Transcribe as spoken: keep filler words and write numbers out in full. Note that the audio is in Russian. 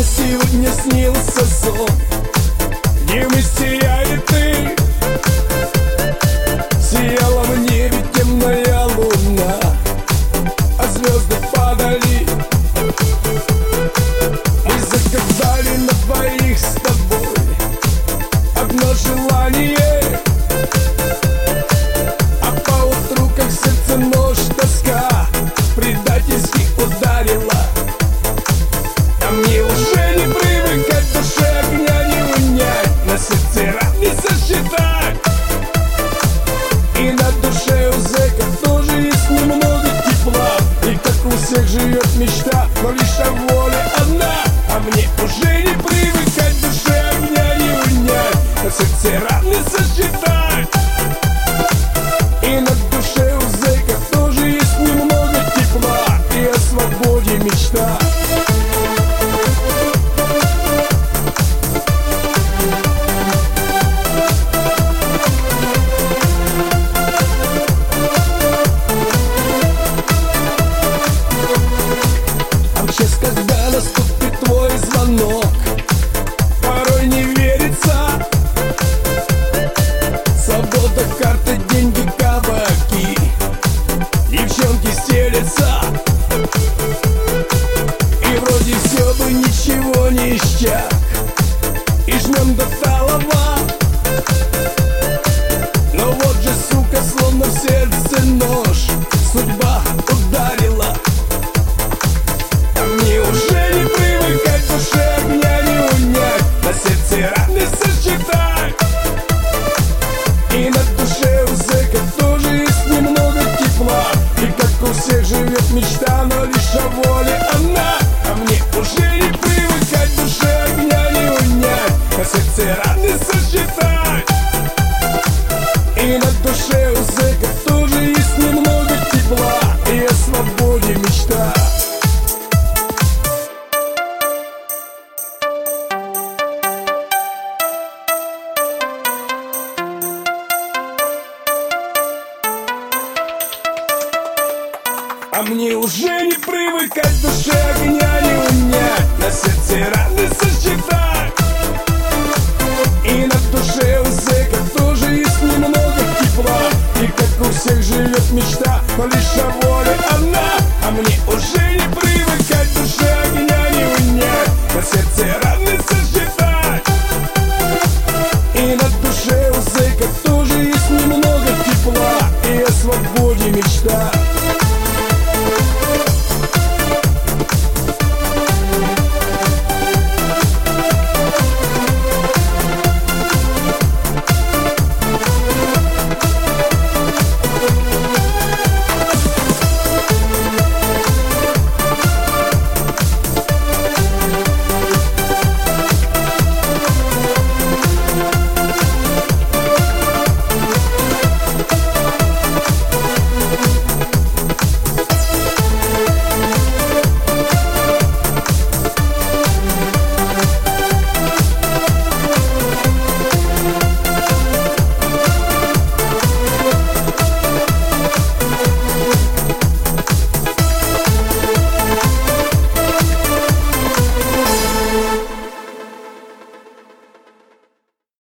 Мне сегодня снился сон, где вместе я и ты. Сияла в небе темная луна, а звезды падали. Мы загадали на двоих с тобой одно желание, а поутру, как в сердце нож, тоска предательски ударила. А мне уже не привыкать, душе огня не унять, на сердце ран не сосчитать. И на душе у зэков тоже есть немного тепла, и как у всех живет мечта, но лишь о воле одна. А мне уже не привыкать, душе огня не унять, на сердце ран не сосчитать. И на душе у зэков тоже есть немного тепла, и о свободе мечта. Сейчас, когда наступит твой звонок, порой не верится. Свобода, карты, деньги, кабаки, девчонки стелятся. И вроде все бы ничего не исчак, и жмем до талого.